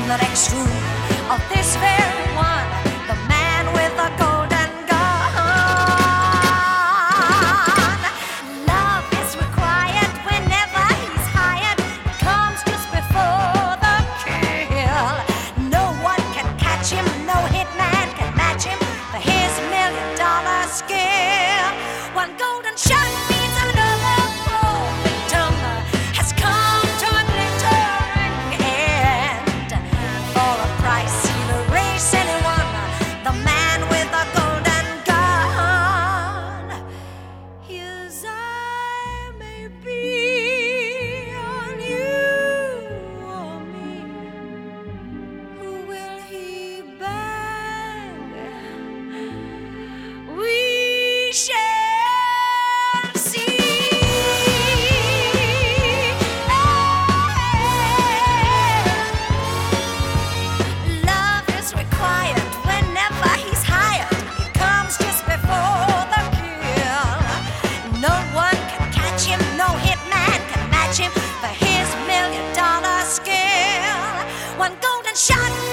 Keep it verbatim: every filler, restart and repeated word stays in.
the next room of this very one, the man with a golden gun. Love is required whenever he's hired. It comes just before the kill. No one can catch him, no hitman can match him for his million dollar skill. One golden shot means another poor victim has come to a glittering end. For a price, he'll erase anyone, the man with a golden gun. His eye may be on you or me. Who will he bang? We shall see. Love is required whenever he's hired. It comes just before the kill. No one can catch him, no hitman can match him for his million dollar skill. One golden shot